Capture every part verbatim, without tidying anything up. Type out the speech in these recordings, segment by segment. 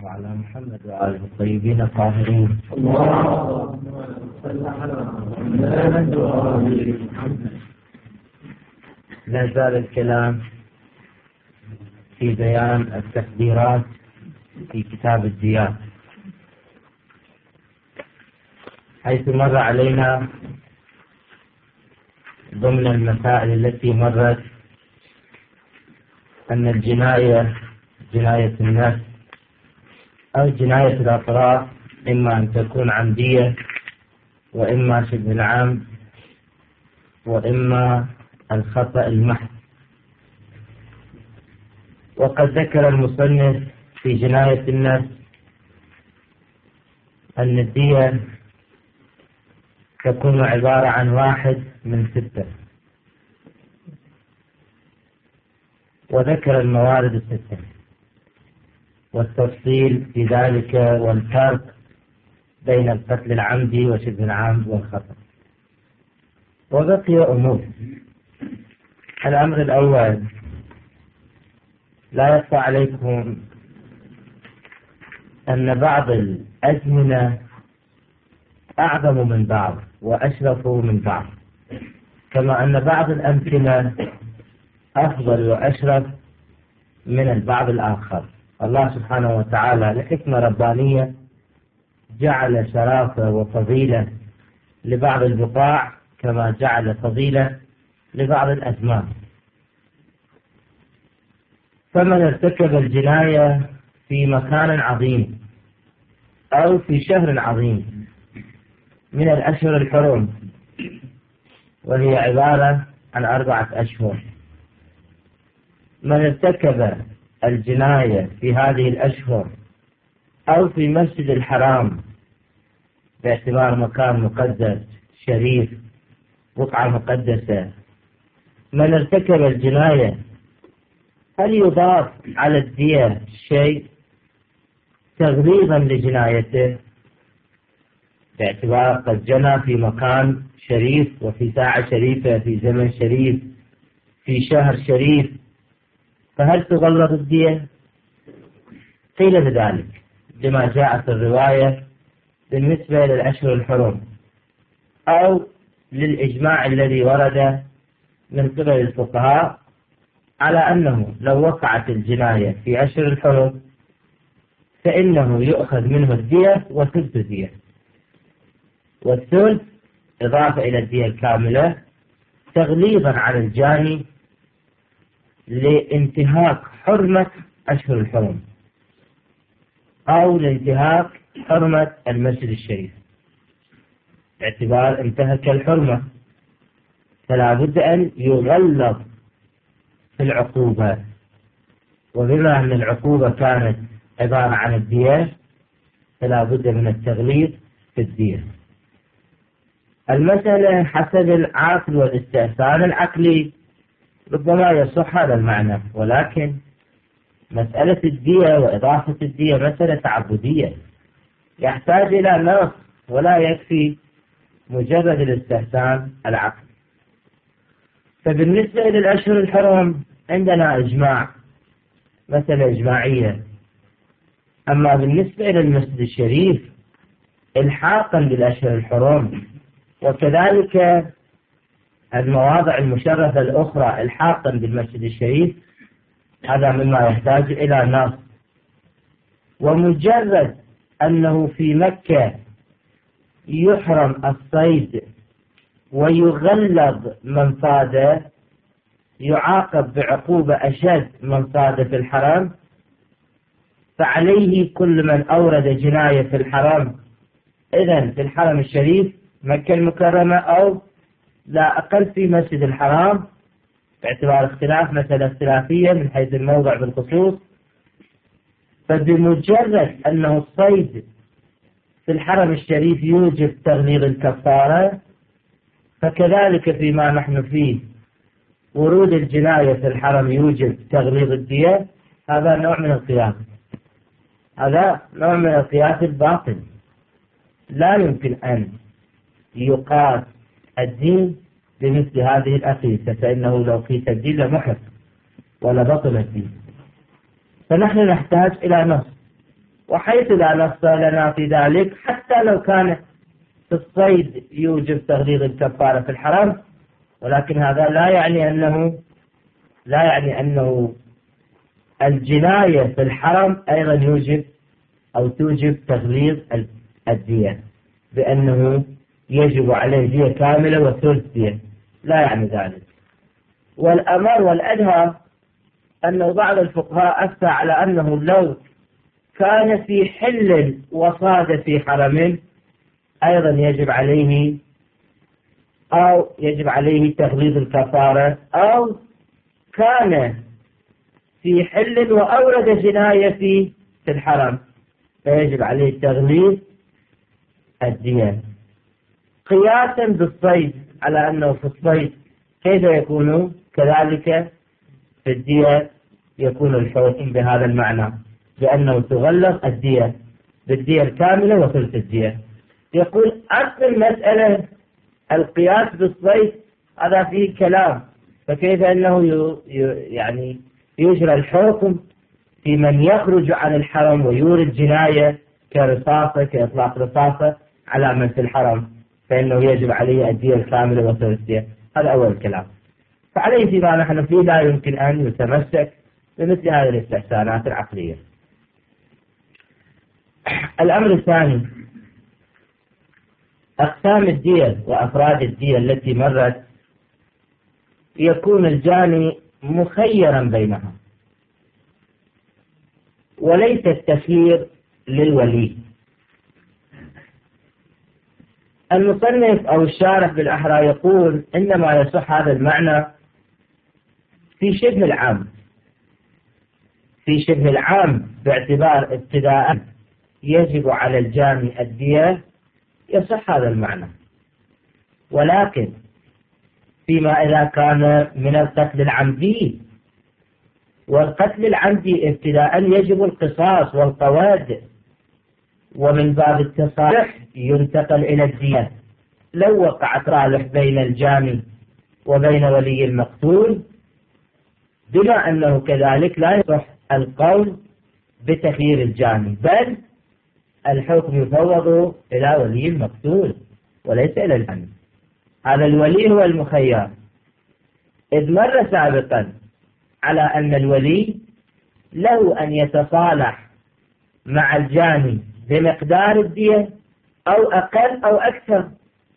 وعلى محمد وآله الطيبين الطاهرين. اللهم صل على محمد وآله محمد. لا زال الكلام في بيان التقديرات في كتاب الديات، حيث مر علينا ضمن المسائل التي مرت أن الجناية جناية النفس أو جناية الأطراف إما أن تكون عمدية وإما شبه العمد وإما الخطأ المحض. وقد ذكر المصنف في جناية النفس أن الدية تكون عبارة عن واحد من ستة، وذكر الموارد الستة والتفصيل في ذلك والفرق بين القتل العمدي وشبه العمد والخطأ. وبقي أمور. الأمر الأول، لا يخفى عليكم أن بعض الأزمنة أعظم من بعض وأشرف من بعض، كما أن بعض الأمكنة أفضل وأشرف من البعض الآخر. الله سبحانه وتعالى لحكمة ربانية جعل شرافة وفضيلة لبعض البقاع كما جعل فضيلة لبعض الأزمان. فمن ارتكب الجناية في مكان عظيم أو في شهر عظيم من الأشهر الحرم، وهي عبارة عن أربعة أشهر، من ارتكب الجناية في هذه الأشهر أو في مسجد الحرام باعتبار مكان مقدس شريف بقعة مقدسة، من ارتكب الجناية هل يضاف على الدية شيء تغليظا لجنايته باعتبار قد جنى في مكان شريف وفي ساعة شريفة في زمن شريف في شهر شريف، فهل تغلظ الدية؟ قيل بذلك لما جاء في الرواية بالنسبة للأشهر الحرم أو للإجماع الذي ورد من قبل الفقهاء على أنه لو وقعت الجناية في أشهر الحرم فإنه يؤخذ منه الدية وثلث الدية، والثلث إضافة إلى الدية الكاملة تغليظا على الجاني لانتهاك حرمة أشهر الحرم أو لانتهاك حرمة المسجد الشريف باعتبار انتهك الحرمة، فلا بد أن يغلظ في العقوبة. وبما أن العقوبة كانت عبارة عن الدية فلا بد من التغليظ في الدية. المسألة حسب العقل والاستئثار العقلي ربما يصح هذا المعنى، ولكن مسألة الدية وإضافة الدية مسألة تعبدية يحتاج إلى نص، ولا يكفي مجرد الاستحسان العقلي. فبالنسبة إلى الأشهر الحرم عندنا إجماع، مسألة إجماعية. أما بالنسبة إلى المسجد الشريف الحاقا بالأشهر الحرم وكذلك المواضع المشرفة الأخرى الحاقا بالمسجد الشريف، هذا مما يحتاج إلى نص. ومجرد أنه في مكة يحرم الصيد ويغلظ من صاد يعاقب بعقوبة أشد من صاد في الحرم، فعليه كل من أورد جناية في الحرم، إذن في الحرم الشريف مكة المكرمة أو لا أقل في مسجد الحرام باعتبار اختلاف مسألة اختلافية من حيث الموضع بالخصوص، فبمجرد أنه الصيد في الحرم الشريف يوجب تغليظ الكفارة، فكذلك فيما نحن فيه ورود الجناية في الحرم يوجب تغليظ الدية. هذا نوع من القياس، هذا نوع من القياس الباطل. لا يمكن أن يقاس الدين بمثل هذه الأقيسة، فإنه لو قيس الدين لمحق ولا بطل الدين. فنحن نحتاج إلى نص وحيث لا نص لنا في ذلك حتى لو كان في الصيد يوجب تغليظ الكفارة في الحرم، ولكن هذا لا يعني أنه لا يعني أنه الجناية في الحرم أيضا يوجب أو توجب تغليظ الدية بأنه يجب عليه دية كاملة وثلث دية، لا يعني ذلك. والأمر والأدهى أن بعض الفقهاء أفتى على أنه لو كان في حل وصاد في حرم أيضا يجب عليه أو يجب عليه تغليظ الكفارة، أو كان في حل وأورد جناية في في الحرم فيجب عليه تغليظ الدية، قياسا بالصيد على أنه في الصيد كيف يكون كذلك في الدية يكون الحكم بهذا المعنى، لأنه تغلظ الدية بالدية الكاملة وثلث الدية. يقول أصل المسألة القياس بالصيد هذا فيه كلام، فكيف أنه يعني يجرى الحكم في من يخرج عن الحرم ويورد جناية كرصاصة كإطلاق رصاصة على من في الحرم، فإنه يجب عليه الدية الكاملة وثلث الدية. هذا أول كلام. فعليه فيما نحن فيه لا يمكن أن يتمسك بمثل هذه الاستحسانات العقلية. الأمر الثاني أقسام الدية وأفراد الدية التي مرت، يكون الجاني مخيرا بينها وليس التخيير للولي. المصنف أو الشارح بالأحرى يقول إنما يصح هذا المعنى في شبه العام، في شبه العام باعتبار ابتداء يجب على الجاني الدية يصح هذا المعنى، ولكن فيما إذا كان من القتل العمدي، والقتل العمدي ابتداء يجب القصاص والقواد، ومن باب التصالح ينتقل إلى الدية. لو وقعت رالح بين الجاني وبين ولي المقتول، بما أنه كذلك لا يصح القول بتخيير الجاني، بل الحكم يفوض إلى ولي المقتول وليس إلى الجاني. هذا الولي هو المخير، إذ مر سابقا على أن الولي له أن يتصالح مع الجاني بمقدار الدية أو أقل أو أكثر،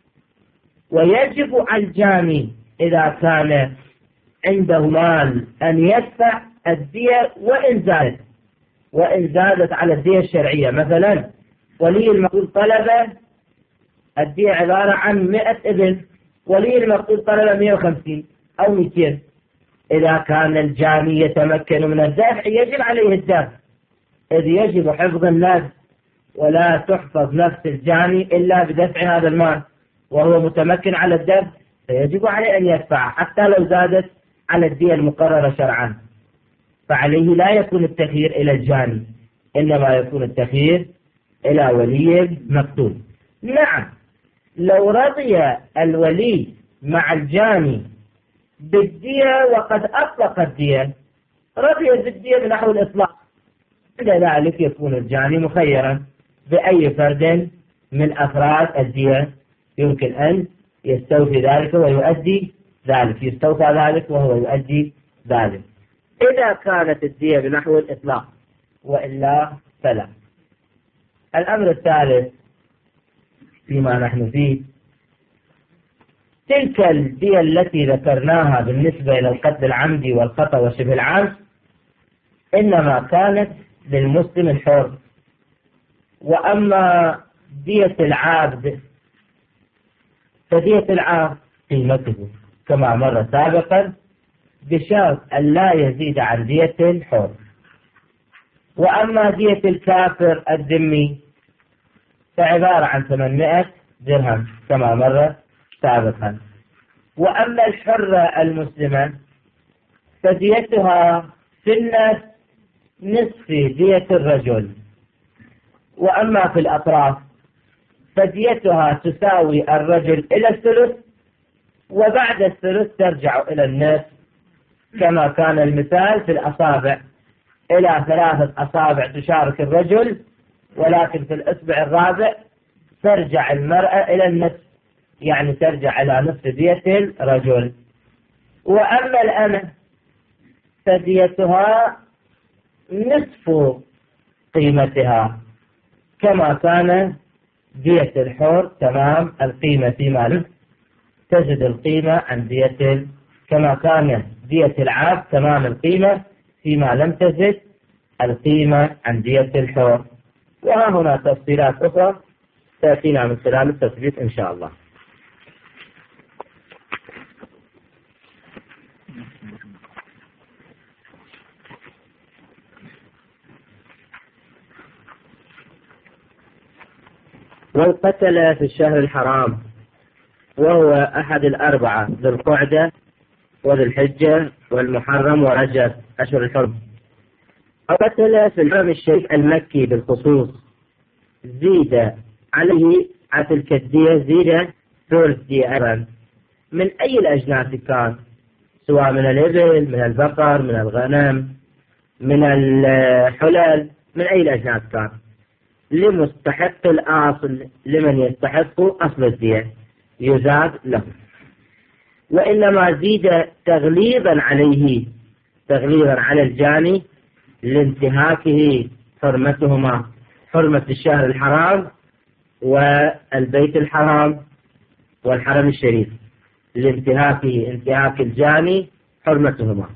ويجب على الجاني إذا كان عنده مال أن يدفع الدية وإن زادت وإن زادت على الدية الشرعية. مثلا ولي المقتول طلب الدية عبارة عن مئة إبل، ولي المقتول طلب مئة وخمسين أو مئتين، إذا كان الجاني يتمكن من الدفع يجب عليه الدفع، إذ يجب حفظ النفس، ولا تحفظ نفس الجاني إلا بدفع هذا المال، وهو متمكن على الدفع فيجب عليه أن يدفع حتى لو زادت على الدية المقررة شرعا. فعليه لا يكون التخيير إلى الجاني، إنما يكون التخيير إلى ولي المقتول. نعم، لو رضي الولي مع الجاني بالدية وقد أطلق الدية، رضي بالدية بنحو الإطلاق، عند ذلك يكون الجاني مخيرا بأي فرد من أفراد الدية يمكن أن يستوفي ذلك ويؤدي ذلك، يستوفى ذلك وهو يؤدي ذلك، إذا كانت الدية بنحو الإطلاق، وإلا فلا. الأمر الثالث فيما نحن فيه، تلك الدية التي ذكرناها بالنسبة إلى القتل العمدي والخطأ وشبه العمد إنما كانت للمسلم الحر، وأما دية العابد فدية العابد قيمته كما مر سابقا بشرط أن لا يزيد عن دية الحر. وأما دية الكافر الذمي فعبارة عن ثمانمائة درهم كما مر سابقا. وأما الحرة المسلمة فديتها في النفس نصف دية الرجل. وأما في الأطراف فديتها تساوي الرجل إلى الثلث، وبعد الثلث ترجع إلى النصف، كما كان المثال في الأصابع، إلى ثلاثة أصابع تشارك الرجل ولكن في الإصبع الرابع ترجع المرأة إلى النصف، يعني ترجع إلى نصف دية الرجل. وأما الأمة فديتها نصف قيمتها كما كان دية الحر تمام القيمة فيما لم تزد القيمة عن دية، كما كان دية العبد تمام القيمة فيما لم تزد القيمة عن دية الحر. وها هنا تفصيلات أخرى تأتينا من خلال التثبيت إن شاء الله. والقتل في الشهر الحرام وهو أحد الأربعة ذي القعدة وذي الحجة والمحرم ورجب أشهر الحرم. قتل في الحرم الشريف المكي بالخصوص زيد عليه على الكدية زيد ثلث دية أيضا من أي الأجناس كان، سواء من الإبل من البقر من الغنم من الحلال من أي الأجناس كان، لمستحق الأصل لمن يستحق أصل الدية يزاد له. وإنما زيد تغليظا عليه تغليظا على الجاني لانتهاكه حرمتهما، حرمة الشهر الحرام والبيت الحرام والحرم الشريف، لانتهاكه انتهاك الجاني حرمتهما.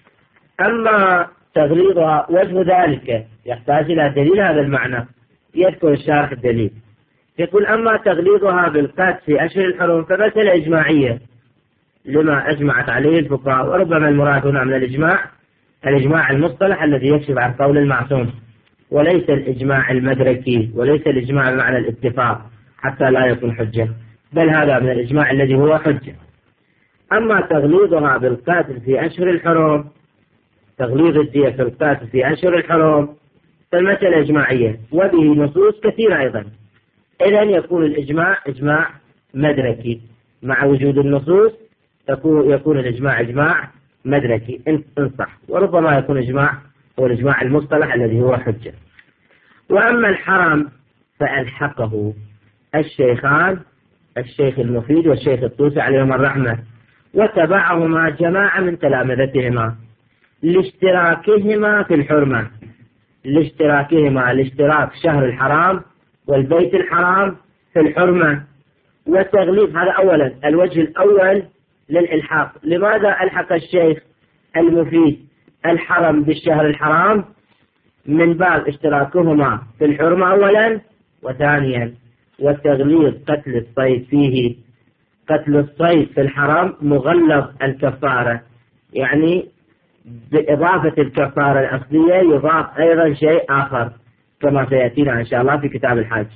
أما تغليظها وجه ذلك يحتاج إلى دليل هذا المعنى، يذكر الشارح الدليل، يقول أما تغليظها بالقتل في أشهر الحرم فمسألة إجماعية لما أجمعت عليه الفقهاء، وربما المراد هنا من الإجماع الإجماع المصطلح الذي يكشف عن قول المعصوم، وليس الإجماع المدركي، وليس الإجماع بمعنى الاتفاق حتى لا يكون حجة، بل هذا من الإجماع الذي هو حجة. أما تغليظها بالقتل في أشهر الحرم، تغليظ الدية في القتل في أشهر الحرم فالمسألة إجماعية وبه نصوص كثيرة أيضا، إذن يكون الإجماع إجماع مدركي، مع وجود النصوص يكون الإجماع إجماع مدركي إن صح، وربما يكون إجماع هو الإجماع المصطلح الذي هو حجة. وأما الحرم فألحقه الشيخان الشيخ المفيد والشيخ الطوسي عليهما الرحمة، وتبعهما جماعة من تلامذتهما لاشتراكهما في الحرمة، لاشتراكهما الاشتراك شهر الحرام والبيت الحرام في الحرمة. وتغليظ هذا أولا الوجه الأول للإلحاق. لماذا ألحق الشيخ المفيد الحرم بالشهر الحرام؟ من باب اشتراكهما في الحرمة أولا، وثانيا والتغليظ قتل الصيد فيه، قتل الصيد في الحرام مغلظ الكفارة، يعني بإضافة الكفارة الأصلية يضاف أيضا شيء آخر كما سيأتينا إن شاء الله في كتاب الحج.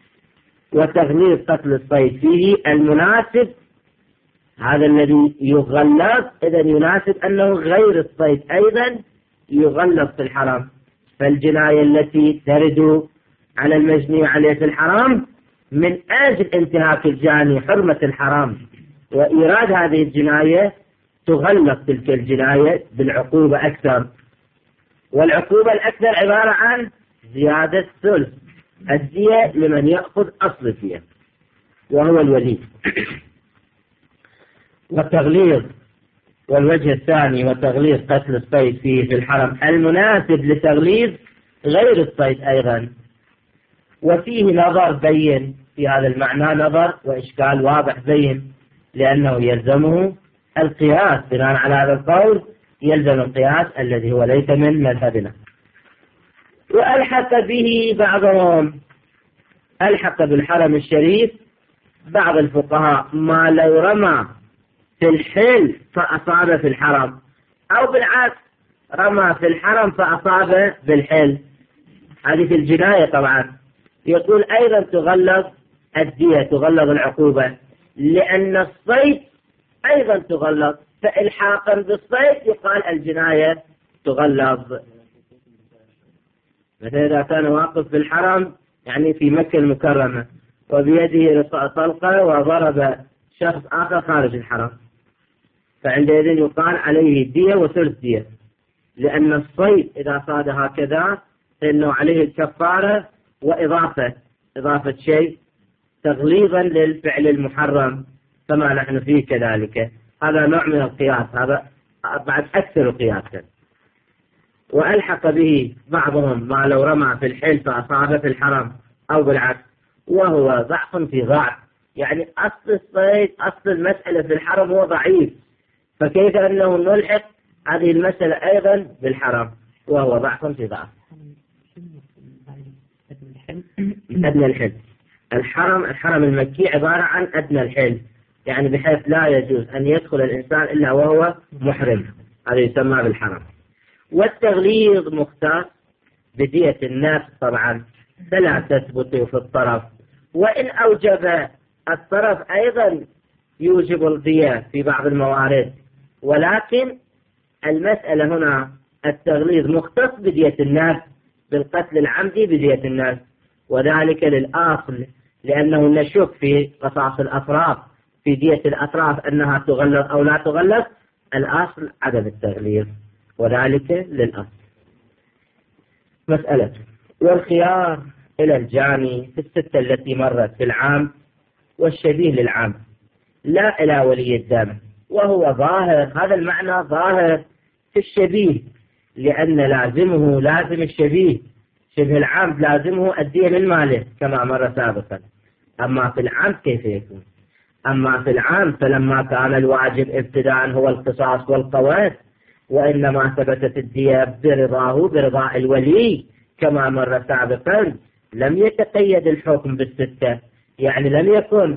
وتغليظ قتل الصيد فيه المناسب هذا الذي يغلظ، إذا يناسب أنه غير الصيد أيضا يغلظ في الحرام، فالجناية التي ترد على المجني عليه في الحرام من أجل انتهاك الجاني حرمة الحرام وإيراد هذه الجناية تغلظ تلك الجناية بالعقوبة أكثر، والعقوبة الأكثر عبارة عن زيادة ثلث الدية لمن يأخذ أصل الدية وهو الولي. والتغليظ والوجه الثاني وتغليظ قتل الصيد فيه في الحرم المناسب لتغليظ غير الصيد أيضا. وفيه نظر بين في هذا المعنى، نظر وإشكال واضح بين، لأنه يلزمه القياس بناء على هذا القول، يلزم القياس الذي هو ليس من مذهبنا. وألحق به بعضهم، ألحق بالحرم الشريف بعض الفقهاء ما لو رمى في الحل فأصاب في الحرم، أو بالعكس رمى في الحرم فأصاب بالحل، هذه في الجناية طبعا. يقول أيضا تغلظ الدية، تغلظ العقوبة، لأن الصيد أيضا تغلظ، فإلحاقا بالصيد يقال الجناية تغلظ. مثلا إذا كان واقف في الحرم يعني في مكة المكرمة وبيده طلقة وضرب شخص آخر خارج الحرم، فعندئذ يقال عليه دية وثلث دية، لأن الصيد إذا صاد هكذا فإنه عليه الكفارة وإضافة إضافة شيء تغليظا للفعل المحرم كما نحن فيه كذلك، هذا نوع من القياس، هذا بعد أكثر قياسا. وألحق به بعضهم ما لو رمى في الحل فأصاب في الحرم أو بالعكس، وهو ضعف في ضعف، يعني أصل الصيد أصل المسألة في الحرم هو ضعيف، فكيف أنه نلحق هذه المسألة أيضا بالحرم وهو ضعف في ضعف. أدنى الحل الحرم الحرم المكي عبارة عن أدنى الحل، يعني بحيث لا يجوز أن يدخل الإنسان إلا وهو محرم، هذا يسمى بالحرم. والتغليظ مختص بدية النفس طبعا، فلا تثبت في الطرف، وإن أوجب الطرف أيضا يوجب الدية في بعض الموارد، ولكن المسألة هنا التغليظ مختص بدية النفس، بالقتل العمدي بدية النفس، وذلك للأصل لأنه نشك في قصاص الأطراف، في دية الأطراف أنها تغلظ أو لا تغلظ، الأصل عدم التغليظ، وذلك للأصل. مسألة والخيار إلى الجاني في الستة التي مرت في العام والشبيه للعام، لا إلى ولي الدم، وهو ظاهر، هذا المعنى ظاهر في الشبيه، لأن لازمه لازم الشبيه، شبه العام لازمه الدية من ماله كما مر سابقا. أما في العام كيف يكون؟ أما في العام فلما كان الواجب ابتداء هو القصاص والقواد، وإنما ثبتت الدية برضاه برضاء الولي كما مر سابقا، لم يتقيد الحكم بالستة، يعني لم يكن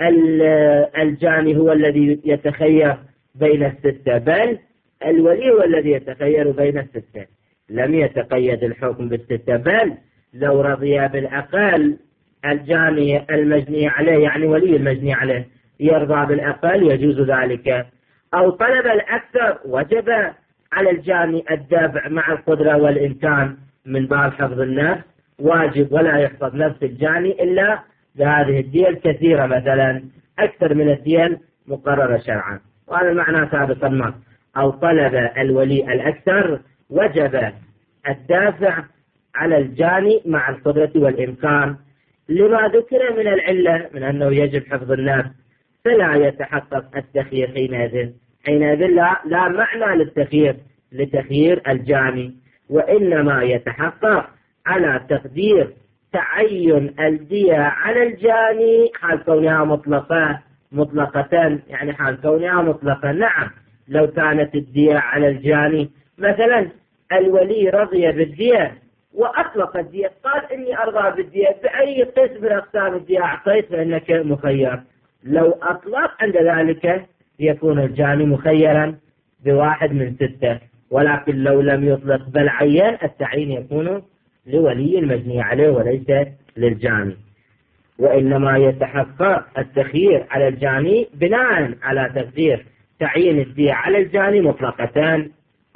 الجاني هو الذي يتخير بين الستة، بل الولي هو الذي يتخير بين الستة، لم يتقيد الحكم بالستة، بل لو رضي بالأقل الجاني المجني عليه، يعني ولي المجني عليه يرضى بالأقل يجوز ذلك، أو طلب الأكثر وجب على الجاني الدفع مع القدرة والإمكان من باب حفظ النفس، واجب ولا يحفظ نفس الجاني إلا بهذه الدية الكثيرة، مثلا أكثر من الدية المقررة شرعا، وهذا المعنى سابقا ما. أو طلب الولي الأكثر وجب الدافع على الجاني مع القدرة والإمكان، لما ذكر من العلة من أنه يجب حفظ النفس، فلا يتحقق التخيير حينئذ حينئذ لا, لا معنى للتخيير لتخيير الجاني، وإنما يتحقق على تقدير تعين الدية على الجاني حال كونها مطلقة مطلقة يعني حال كونها مطلقة. نعم، لو كانت الدية على الجاني مثلا الولي رضي بالدية وأطلق الدية، قال إني أرضى بالدية بأي قسم من أقسام الدية أعطيت فإنك مخير، لو أطلق عند ذلك يكون الجاني مخيرا بواحد من ستة، ولكن لو لم يطلق بل عين التعيين يكون لولي المجني عليه وليس للجاني، وإنما يتحقق التخيير على الجاني بناء على تقدير تعيين الدية على الجاني مطلقتان.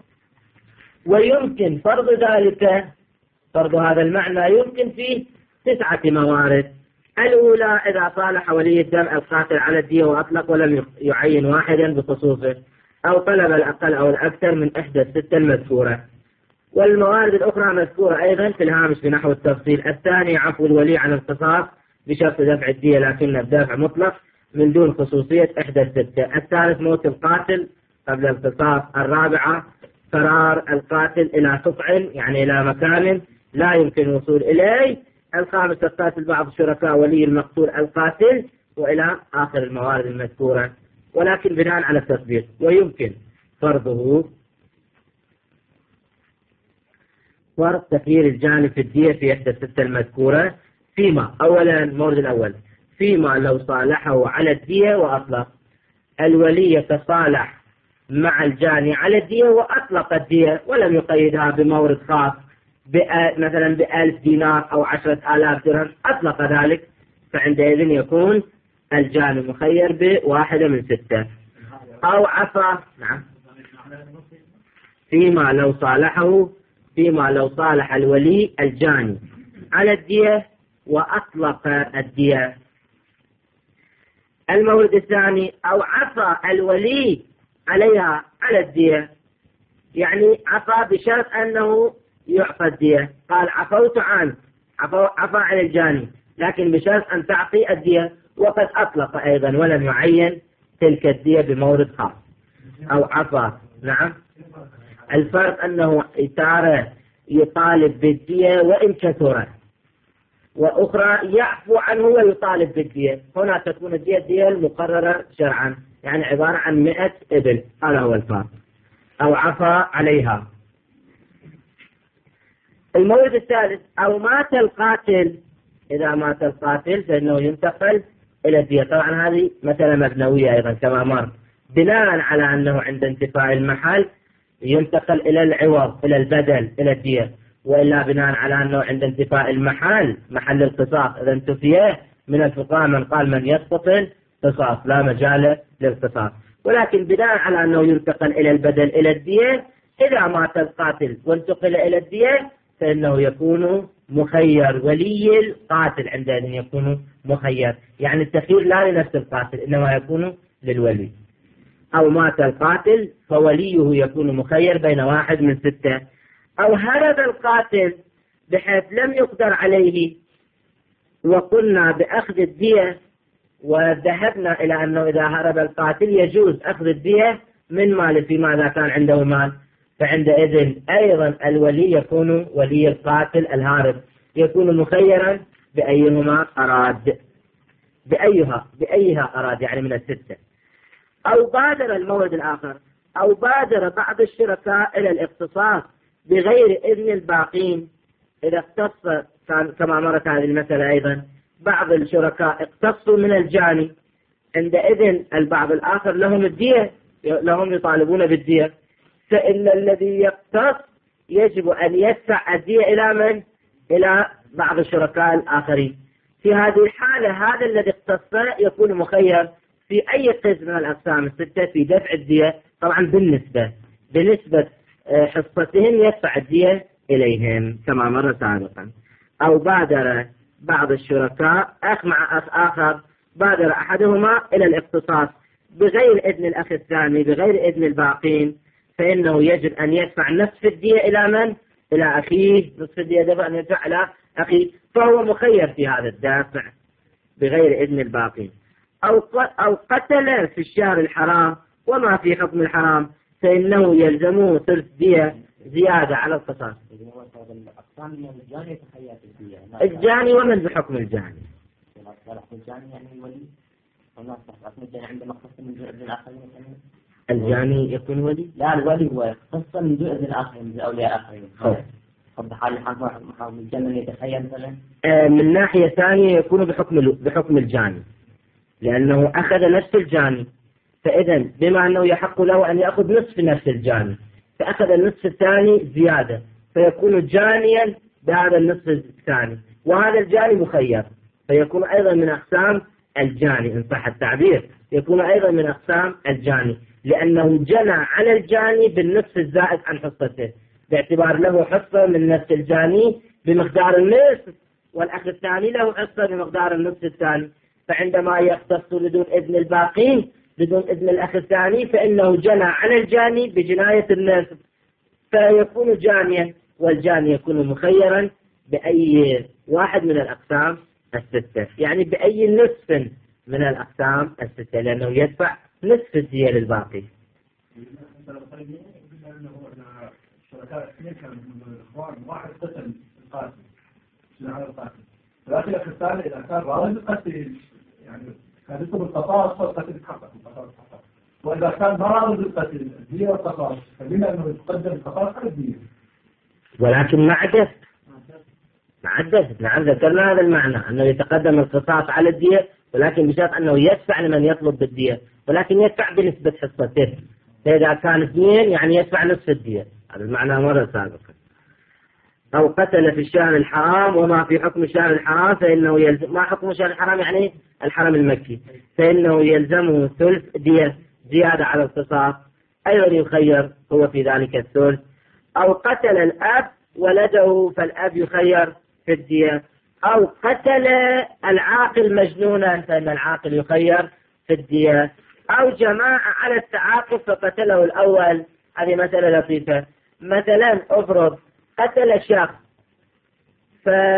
ويمكن فرض ذلك، فرض هذا المعنى يمكن فيه تسعة موارد. الأولى إذا صالح ولي الدم القاتل على الدية وأطلق ولم يعين واحدا بخصوصه، أو طلب الأقل أو الأكثر من إحدى الستة المذكورة. والموارد الأخرى مذكورة أيضا في الهامش بنحو التفصيل. الثاني عفو الولي عن القصاص بشرط دفع الدية لكن الدافع مطلق من دون خصوصية إحدى الستة. الثالث موت القاتل قبل القصاص. الرابعة فرار القاتل إلى قطع يعني إلى مكان لا يمكن الوصول إليه. الخامس القاتل بعض شركاء ولي المقتول القاتل، وإلى آخر الموارد المذكورة، ولكن بناء على التطبيق. ويمكن فرضه فرض تخيير الجاني في الدية في إحدى الستة المذكورة فيما أولا المورد الأول فيما لو صالحه على الدية وأطلق. الولي يتصالح مع الجاني على الدية وأطلق الدية ولم يقيدها بمورد خاص مثلا بألف دينار أو عشرة آلاف درهم، أطلق ذلك، فعندئذ يكون الجاني مخير بواحدة من ستة. أو عفا نعم فيما لو صالحه فيما لو صالح الولي الجاني على الدية وأطلق الدية. المورد الثاني أو عفا الولي عليها على الدية، يعني عفا بشرط أنه يعفى الدية، قال عفوت عنك عفا عن الجاني، لكن بشرط أن تعطي الدية، وقد أطلق أيضا ولم يعين تلك الدية بمورد خاص أو عفا. نعم، الفرق أنه تارة يطالب بالدية وإن كثرت، وأخرى يعفو عنه ويطالب بالدية. هنا تكون الدية الدية المقررة شرعا، يعني عبارة عن مئة إبل، هذا هو الفرق، أو عفا عليها. المورد الثالث، أو مات القاتل. إذا مات القاتل فإنه ينتقل إلى الدية. طبعا هذه مسألة مبنوية أيضا كما مر، بناء على أنه عند انتفاء المحل ينتقل إلى العوض، إلى البدل، إلى الدية، وإلا بناء على أنه عند انتفاء المحل محل القصاص. إذا انتفيه من الفقهاء من قال من يسقط القصاص لا مجال للقصاص، ولكن بناء على أنه ينتقل إلى البدل إلى الدية، إذا مات القاتل وانتقل إلى الدية فإنه يكون مخير. ولي القاتل عندئذ يكون مخير، يعني التخيير لا لنفس القاتل إنما يكون للولي. أو مات القاتل فوليه يكون مخير بين واحد من ستة. أو هرب القاتل بحيث لم يقدر عليه وقلنا بأخذ الدية، وذهبنا إلى أنه إذا هرب القاتل يجوز أخذ الدية من مال في ماذا كان عنده مال، فعندئذ أيضا الولي يكون ولي القاتل الهارب يكون مخيرا بأيهما أراد، بأيها بأيها أراد يعني من الستة. أو بادر المورد الآخر، أو بادر بعض الشركاء إلى الاختصاص بغير إذن الباقين. إذا اختص كما مرت هذه المسألة أيضا، بعض الشركاء اقتصوا من الجاني، عندئذ البعض الآخر لهم الدية، لهم يطالبون بالدية، فإن الذي يقتص يجب أن يدفع الدية إلى من؟ إلى بعض الشركاء الآخرين. في هذه الحالة هذا الذي اقتص يكون مخير في أي قسم من الأقسام الستة في دفع الدية، طبعا بالنسبة بنسبة حصتهم يدفع الدية إليهم كما مر سابقا. أو بادر بعض الشركاء أخ مع أخ آخر، بادر أحدهما إلى الاختصاص بغير إذن الأخ الثاني، بغير إذن الباقين، فإنه يجب أن يدفع نصف الدية إلى من؟ إلى أخيه. نصف الدية يجب أن يدفع إلى أخيه، فهو مخير في هذا الدافع بغير إذن الباقين. أو أو قتل في الشهر الحرام وما في حكم الحرام، فإنه يلزمه ثلث دية زيادة على القصاص. الجاني ومن بحكم الجاني؟ الجاني يكون ولي؟ لا، الولي هو يختص من دون إذن الآخرين، من أولياء آخرين. طب حال حكم الجاني يتخيل مثلا؟ من ناحية ثانية يكون بحكم بحكم الجاني، لأنه أخذ نفس الجاني، فإذا بما أنه يحق له أن يأخذ نصف نفس الجاني، فأخذ النصف الثاني زيادة، فيكون جانيا بهذا النصف الثاني، وهذا الجاني مخير، فيكون أيضا من أقسام الجاني إن صح التعبير، يكون أيضا من أقسام الجاني، لأنه جنى على الجاني بالنصف الزائد عن حصته، باعتبار له حصة من نفس الجاني بمقدار النصف، والأخ الثاني له حصة بمقدار النصف الثاني، فعندما يختص بدون إذن الباقين بدون إذن الأخ الثاني فإنه جنى على الجاني بجناية النصف، فيكون جانيا، والجاني يكون مخيرا بأي واحد من الأقسام الستة، يعني بأي نصف من الأقسام الستة، لأنه يدفع نصف الدية للباقي. الشركاء اثنين كانوا من الإخوان، واحد قتل القاتل على القاتل، ولكن الأخ الثاني إذا كان راضي بالقتل يعني كان يطلب القصاص فالقتل يتحقق القصاص يتحقق، وإذا كان ما راضي بالقتل الدية والقصاص فبما أنه يتقدم القصاص على الدية، ولكن مع دفع مع الدفع. نعم ذكرنا هذا المعنى أنه يتقدم القصاص على الدية، ولكن بشرط أنه يدفع لمن يطلب بالدية، ولكن يدفع بنسبة حصته، فإذا كان اثنين يعني يدفع نصف الدية. هذا المعنى مرة سابقا. أو قتل في الشهر الحرام وما في حكم الشهر الحرام فإنه يلزم. ما حكم الشهر الحرام؟ يعني الحرم المكي، فإنه يلزمه ثلث دية زيادة على القصاص، أيضا يخير هو في ذلك الثلث. أو قتل الأب ولده فالأب يخير في الدية. أو قتل العاقل مجنونا فإن العاقل يخير في الدية. أو جماعة على التعاقب فقتله الأول. هذه مسألة لطيفة. مثلا أفرض قتل شخص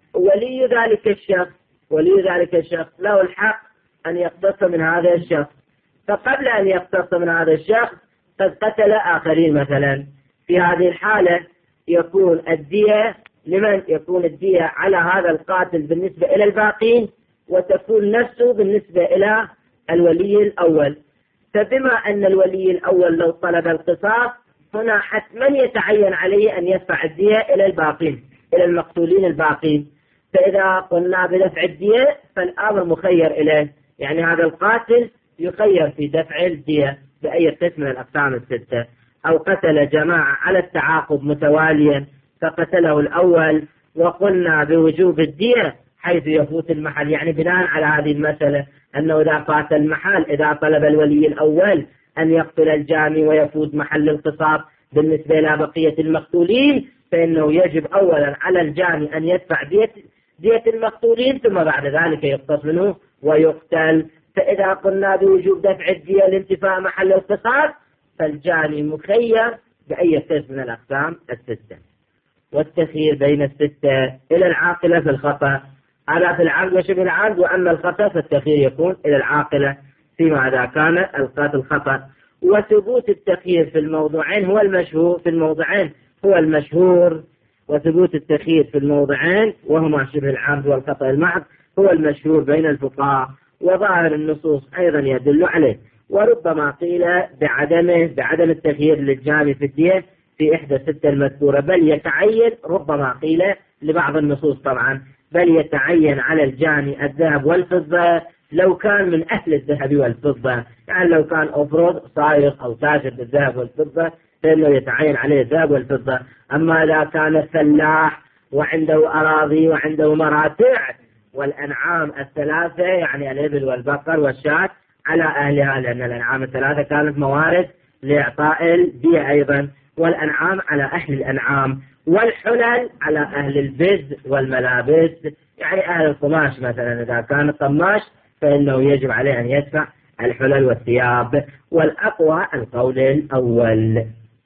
ولي ذلك الشخص ولي ذلك الشخص له الحق أن يقتص من هذا الشخص، فقبل أن يقتص من هذا الشخص قد قتل آخرين مثلا. في هذه الحالة يكون الدية لمن؟ يكون الدية على هذا القاتل بالنسبة إلى الباقين، وتكون نفسه بالنسبة إلى الولي الأول. فبما أن الولي الأول لو طلب القصاص هنا حتما يتعين عليه أن يدفع الدية إلى الباقين، إلى المقتولين الباقين. فإذا قلنا بدفع الدية فالأمر مخير إليه، يعني هذا القاتل يخير في دفع الدية بأي قسم من الأقسام الستة. أو قتل جماعة على التعاقب متواليا فقتله الأول وقلنا بوجوب الدية حيث يفوت المحل، يعني بناء على هذه المسألة أنه إذا فات المحل، إذا طلب الولي الأول أن يقتل الجاني ويفوت محل القصاص بالنسبة إلى بقية المقتولين، فإنه يجب أولا على الجاني أن يدفع دية, دية المقتولين، ثم بعد ذلك يقتص منه ويقتل. فإذا قلنا بوجوب دفع الدية لانتفاء محل القصاص فالجاني مخير بأي قسم من الأقسام الستة. والتخيير بين الستة إلى العاقلة في الخطأ هذا في العمد وشبه العمد، وأما الخطأ فالتخيير يكون إلى العاقلة فيما إذا كان القاتل خطأ. وثبوت التخيير في الموضوعين هو المشهور في الموضعين هو المشهور وثبوت التخيير في الموضعين وهما شبه العمد والخطأ المحض هو المشهور بين الفقهاء، وظاهر النصوص أيضا يدل عليه. وربما قيل بعدمه بعدم التخيير للجاني في الدية في إحدى الستة المذكورة، بل يتعين، ربما قيل لبعض النصوص طبعا، بل يتعين على الجاني الذهب والفضة لو كان من أهل الذهب والفضة، يعني لو كان أفرض صايغ أو تاجر بالذهب والفضة فإنه يتعين عليه الذهب والفضة. أما إذا كان فلاح وعنده أراضي وعنده مراتع والأنعام الثلاثة، يعني الإبل والبقر والشاة، على أهلها، لأن الأنعام الثلاثة كانت موارد لإعطاء الدية أيضا، والأنعام على أهل الأنعام، والحلل على أهل البز والملابس، يعني أهل القماش مثلا إذا كان قماش فإنه يجب عليه أن يدفع الحلل والثياب. والأقوى القول الأول.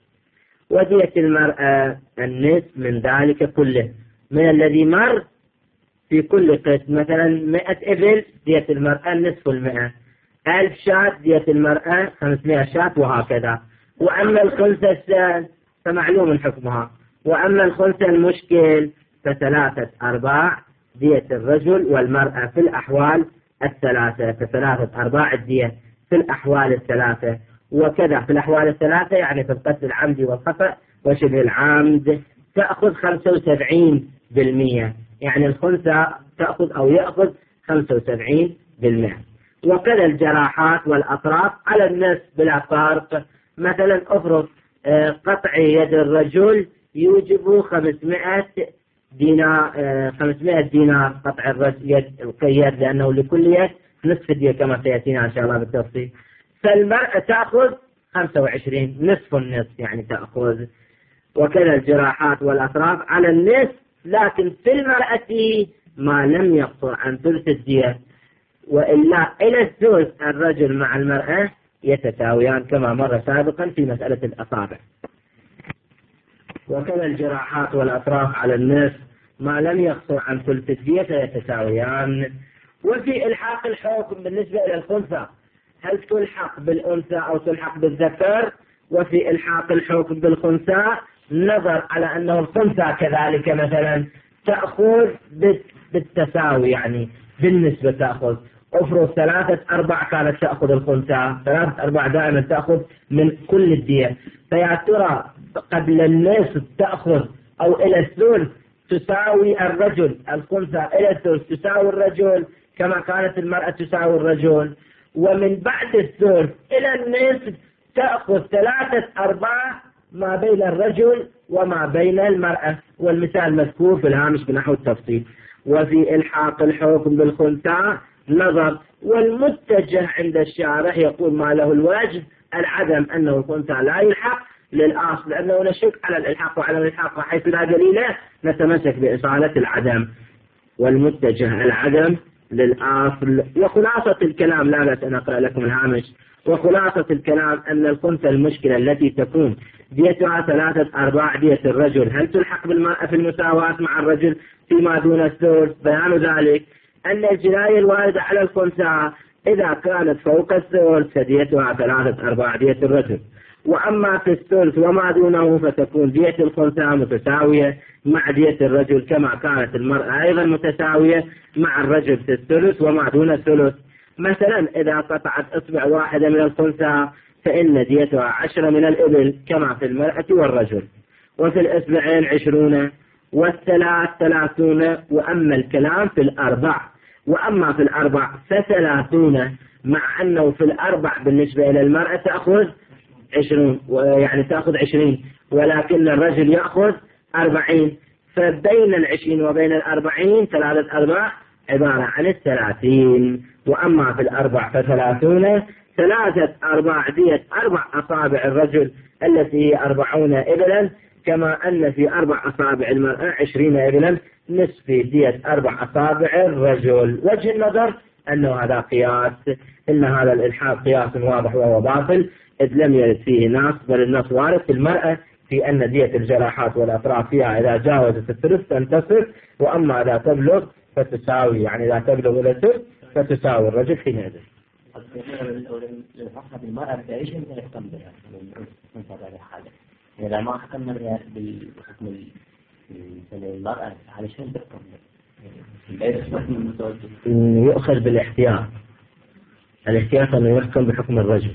ودية المرأة النصف من ذلك كله، من الذي مر في كل قسم، مثلا مئة إبل دية المرأة نصف المئة، ألف شاة دية المرأة خمسمائة شاة، وهكذا. وأما الخنثى السهل فمعلوم حكمها، وأما الخنثى المشكل فثلاثة أرباع دية الرجل والمرأة في الأحوال الثلاثة، فثلاثة أرباع الدية في الأحوال الثلاثة. وكذا في الأحوال الثلاثة يعني في القتل العمدي والخطأ وشبه العمد تأخذ خمسة وسبعين بالمئة، يعني الخنثى تأخذ أو يأخذ خمسة وسبعين بالمئة. وكذا الجراحات والأطراف على الناس بلا فرق. مثلا أفرض قطع يد الرجل يوجب خمسمائة دينار خمسمائة دينار قطع الرجل يد القيد، لأنه لكل يد نصف دية كما سيأتينا إن شاء الله بالتفصيل. فالمرأة تأخذ خمسة وعشرين، نصف النصف يعني تأخذ. وكذا الجراحات والأطراف على النصف، لكن في المرأة ما لم يقصر عن ثلث الدية، وإلا إلى الثلث الرجل مع المرأة يتساويان كما مر سابقا في مسألة الأصابع. وكذا الجراحات والأطراف على النصف ما لم يقصر عن ثلث الدية يتساويان. وفي إلحاق الحكم بالنسبة إلى الخنثى، هل تلحق بالأنثى أو تلحق بالذكر؟ وفي إلحاق الحكم بالخنثى نظر على أنه الخنثى كذلك مثلا تأخذ بالتساوي، يعني بالنسبة تأخذ. أفرض ثلاثة أرباع كانت تأخذ الخنثى، ثلاثة أرباع دائما تأخذ من كل الدية، فيا ترى قبل النصف تأخذ أو إلى الثلث تساوي الرجل، الخنثى إلى الثلث تساوي الرجل كما كانت المرأة تساوي الرجل، ومن بعد الثلث إلى النصف تأخذ ثلاثة أرباع ما بين الرجل وما بين المرأة، والمثال مذكور في الهامش بنحو التفصيل. وفي إلحاق الحكم بالخنثى نظر، والمتجه عند الشارح يقول ما له الوجه العدم، أنه الخنثى لا يلحق للأصل، لأنه نشك على الإلحاق وعلى الإلحاق حيث لا دليل نتمسك بإصالة العدم، والمتجه العدم للأصل. وخلاصة الكلام، لا بأس أن أقرأ لكم الهامش. وخلاصة الكلام أن الخنثى المشكلة التي تكون ديتها ثلاثة أرباع دية الرجل، هل تلحق بالمرأة في المساواة مع الرجل فيما دون الثلث؟ بيان ذلك أن الجناية الواردة على الخنثى إذا كانت فوق الثلث فديتها ثلاثة أرباع دية الرجل، وأما في الثلث وما دونه فتكون دية الخنثى متساوية مع دية الرجل، كما كانت المرأة أيضا متساوية مع الرجل في الثلث وما دون الثلث. مثلا إذا قطعت إصبع واحدة من الخنثى فإن ديتها عشرة من الإبل كما في المرأة والرجل، وفي الإصبعين عشرون، والثلاث ثلاثون. وأما الكلام في الأربع، وأما في الأربع فثلاثون، مع أنه في الأربع بالنسبة إلى المرأة تأخذ عشرون، يعني تأخذ عشرين، ولكن الرجل يأخذ أربعين، فبين العشرين وبين الأربعين ثلاثة أرباع عبارة عن الثلاثين. وأما في الأربع فثلاثون، ثلاثة أرباع دية أربع أصابع الرجل التي هي أربعون إبلا، كما أن في أربع أصابع المرأة عشرين إبلا، نصف دية أربع أصابع الرجل. وجه النظر أنه هذا قياس، إن هذا الإلحاق قياس واضح وهو باطل، إذ لم يرد فيه نص، بل النص وارد في المرأة في أن دية الجراحات والأطراف فيها إذا جاوزت الثلث تنتصف، وأما إذا تبلغ فتساوي، يعني إذا تبلغ إلى الثلث فتساوي الرجل حينئذ. الحق بالمرأة بأي شيء يحكم بها من هذه الحالة؟ إذا ما حكمنا بها بحكم المرأة على شيء تحكم بها؟ يؤخذ بالاحتياط. الاحتياط أنه يحكم بحكم الرجل.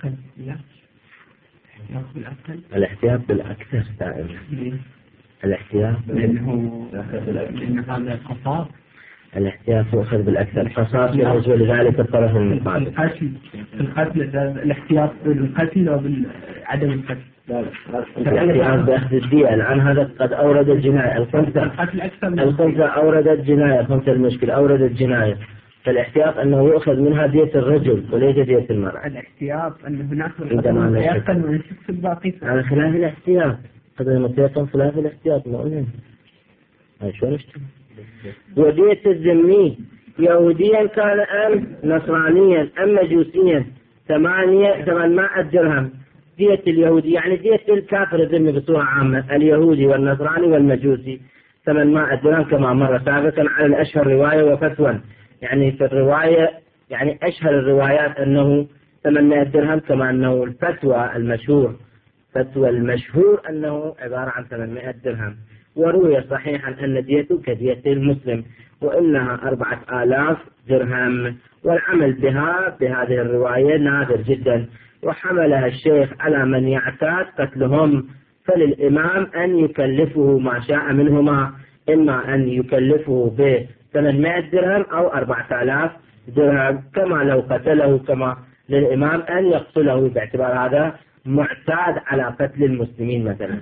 الاحتياط بالأكثر دائما. الاحتياط لأنه هذا القصاص. الاحتياط يؤخذ بالأكثر. القصاص يرجو لذلك الطرف المقابل. القتل القتل الاحتياط بالقتل أو بعدم القتل؟ الاحتياط بأخذ الدية. الآن هذا قد أورد الجناية. الخنثى الخنثى أوردت جناية. الخنثى المشكلة أوردت جناية، فالاحتياط أنه يؤخذ منها دية الرجل وليس دية المرأة. الاحتياط أنه هناك يقل ونشك الباقي على خلاف الاحتياط. قدر المتيقن خلاف الاحتياط ما قلنا هاي شو نشتغل. ودية الذمي يهوديا كان أم نصرانيا أم مجوسيا ثمانية ثمانمائة درهم. دية اليهودي يعني دية الكافر الذمي بصورة عامة، اليهودي والنصراني والمجوسي ثمانمائة درهم كما مر سابقا على الأشهر رواية وفتوى. يعني في الرواية يعني أشهر الروايات أنه ثمانمائة درهم، كما أنه الفتوى المشهور فتوى المشهور أنه عبارة عن ثمانمائة درهم. وروي صحيحا أن ديته كدية المسلم وإنها أربعة آلاف درهم، والعمل بها بهذه الرواية نادر جدا، وحملها الشيخ على من يعتاد قتلهم، فللإمام أن يكلفه ما شاء منهما، إما أن يكلفه بثمانمائة درهم أو أربعة آلاف درهم، كما لو قتله، كما للإمام أن يقتله باعتبار هذا معتاد على قتل المسلمين. مثلا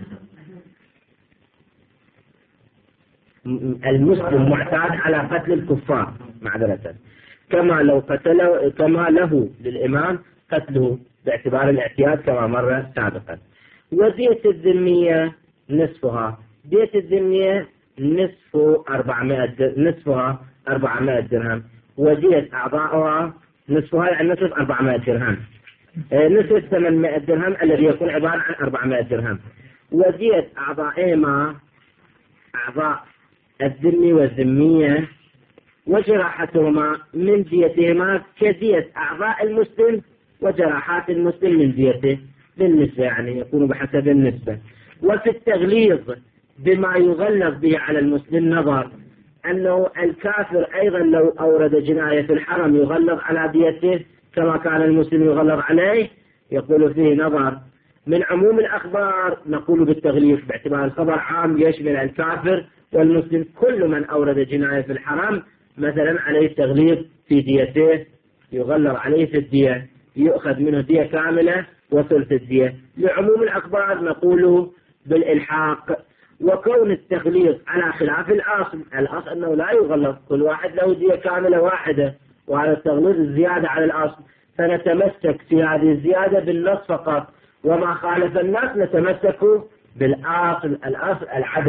المسلم معتاد على قتل الكفار معذرة، كما لو قتله، كما له للإمام قتله باعتبار الاعتياد كما مر سابقا. ودية الذمية نصفها، دية الذمية نصف أربعمائة نصفها أربعمائة درهم، ودية أعضائها نصفها يعني نصف أربعمائة درهم، نصف ثمانمائة درهم الذي يكون عبارة عن أربعمائة درهم. ودية أعضائهما أعضاء الذمي والذمية وجراحتهما من ديتهما كدية أعضاء المسلم وجراحات المسلم من ديته بالنسبة، يعني يكون بحسب النسبة. وفي التغليظ بما يغلظ به على المسلم نظر، أنه الكافر أيضا لو أورد جناية في الحرم يغلظ على ديته كما كان المسلم يغلظ عليه، يقول فيه نظر. من عموم الأخبار نقول بالتغليظ باعتبار الخبر عام يشمل الكافر والمسلم، كل من أورد جناية في الحرم مثلا عليه التغليظ في ديته، يغلظ عليه في الدية، يؤخذ منه دية كاملة وثلث الدية. لعموم الأخبار نقول بالإلحاق. وكون التغليظ على خلاف الأصل، الأصل أنه لا يغلظ، كل واحد له دية كاملة واحدة، وعلى التغليظ الزيادة على الأصل، فنتمسك في هذه الزيادة بالنص فقط، وما خالف النص نتمسك بالأصل. الأصل العدم،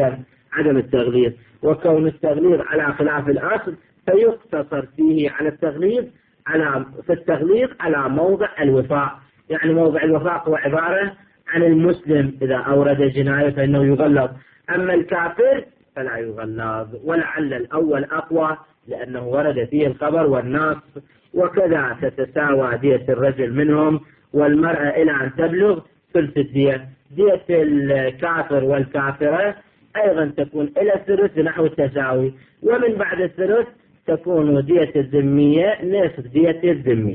عدم التغليظ، وكون التغليظ على خلاف الأصل فيقتصر فيه على التغليظ على في التغليظ على موضع الوفاء. يعني موضع الوفاء هو عبارة عن المسلم إذا أورد جناية فإنه يغلظ، أما الكافر فلا يغلظ، ولعل الأول أقوى لأنه ورد فيه الخبر والنص. وكذا تتساوى دية الرجل منهم والمرأة إلى أن تبلغ ثلث الدية. دية الكافر والكافرة أيضا تكون إلى الثلث نحو التساوي، ومن بعد الثلث تكون دية الذمية نصف دية الذمي.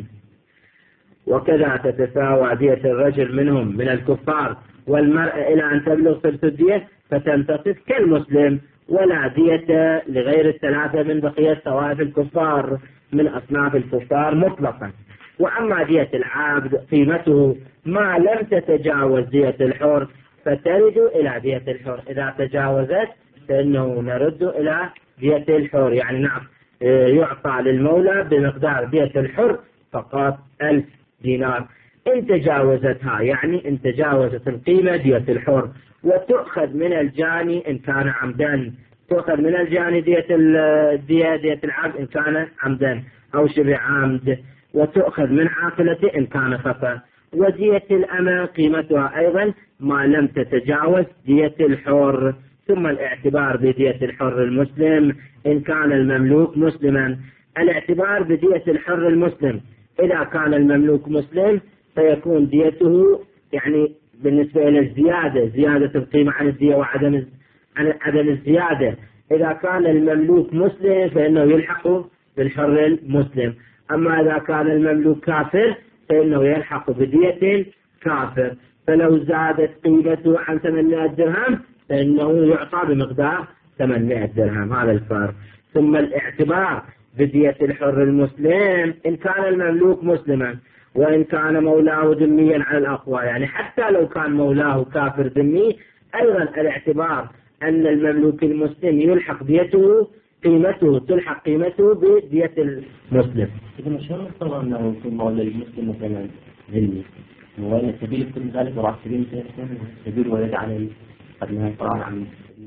وكذا تتساوى دية الرجل منهم من الكفار والمرأة إلى أن تبلغ ثلث الدية فتنتصف كالمسلم، ولا دية لغير الثلاثة من بقية طوائف الكفار من أصناف الكفار مطلقا. وأما دية العبد قيمته ما لم تتجاوز دية الحر فترد إلى دية الحر، إذا تجاوزت فإنه نرد إلى دية الحر، يعني نعم يعطى للمولى بمقدار دية الحر فقط ألف دينار. إن تجاوزتها يعني إن تجاوزت القيمة دية الحر، وتؤخذ من الجاني إن كان عمدا، تؤخذ من الجاني دية الدية دية العبد إن كان عمدا أو شبه عمد، وتؤخذ من عاقلته إن كان خطأ. ودية الأمة قيمتها أيضا ما لم تتجاوز دية الحر. ثم الاعتبار بدية الحر المسلم إن كان المملوك مسلما. الاعتبار بدية الحر المسلم إذا كان المملوك مسلم فيكون ديته يعني بالنسبة إلى الزيادة زيادة القيمة عن الدية وعدم عن عدم الزيادة. إذا كان المملوك مسلم فإنه يلحق بالحر المسلم، أما إذا كان المملوك كافر فإنه يلحق بدية كافر، فلو زادت قيمته عن ثمانمائة درهم فإنه يعطى بمقدار ثمانمائة درهم. هذا الفرق. ثم الاعتبار بدية الحر المسلم إن كان المملوك مسلما وإن كان مولاه ذميا على الأقوى، يعني حتى لو كان مولاه كافر ذمي أيضا الاعتبار أن المملوك المسلم يلحق ديته قيمته تلحق قيمته بدية المسلم. إذا مش شرط طبعا أنه يكون مولى المسلم مثلا ذمي، وين السبيل كل ذلك وراح سبيل سبيل ولد عليه قد ما يقرأ عن.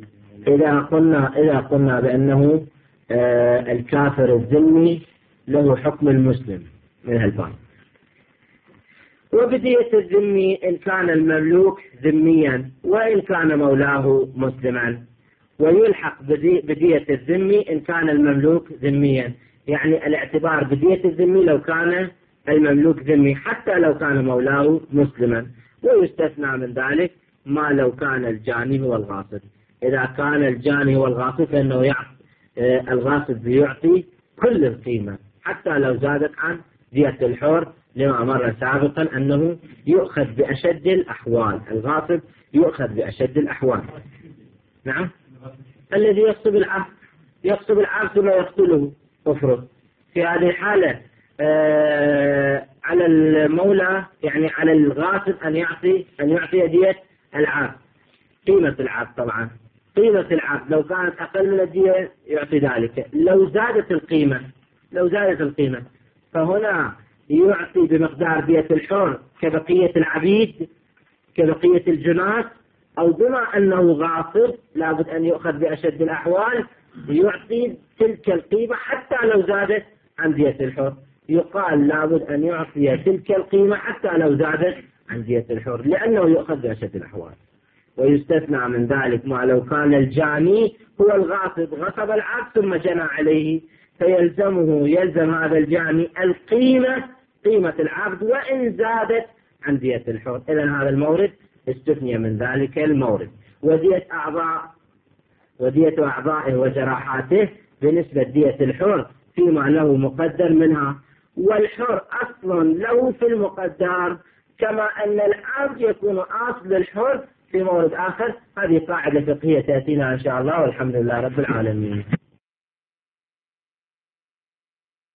إذا قلنا إذا قلنا بأنه آه الكافر الذمي له حكم المسلم من هالباب. وبدية الذمي إن كان المملوك ذميا وإن كان مولاه مسلما، ويلحق بدية الذمي إن كان المملوك ذميا، يعني الاعتبار بدية الذمي لو كان المملوك ذمي حتى لو كان مولاه مسلما. ويستثنى من ذلك ما لو كان الجاني هو الغاصب. إذا كان الجاني هو الغاصب فإنه يعطي آه الغاصب يعطي كل القيمة حتى لو زادت عن دية الحر، لما مر سابقا أنه يؤخذ بأشد الأحوال. الغاصب يؤخذ بأشد الأحوال. نعم. الذي يغصب العبد يغصب العبد ثم يقتله أفرض، في هذه الحالة آه على المولى يعني على الغاصب أن يعطي أن يعطي دية العبد قيمة العبد. طبعا قيمة العبد لو كانت أقل من الدية يعطي ذلك. لو زادت القيمة لو زادت القيمة فهنا يعطي بمقدار دية الحر كبقية العبيد كبقية الجنات، أو بما أنه غاصب لابد أن يؤخذ بأشد الأحوال يعطي تلك القيمة حتى لو زادت عن دية الحر. يقال لابد أن يعطي تلك القيمة حتى لو زادت عن دية الحر لأنه يؤخذ بأشد الأحوال. ويستثنى من ذلك ما لو كان الجاني هو الغاصب غصب العبد ثم جنى عليه، فيلزمه يلزم هذا الجاني القيمة قيمة العبد وإن زادت عن دية الحر. إذن هذا المورد استثني من ذلك المورد. ودية أعضاء ودية أعضائه وجراحاته بنسبة دية الحر فيما له مقدر منها، والحر أصل له في المقدر كما أن العبد يكون أصل الحر في مورد آخر. هذه قاعدة فقهية تأتينا إن شاء الله، والحمد لله رب العالمين.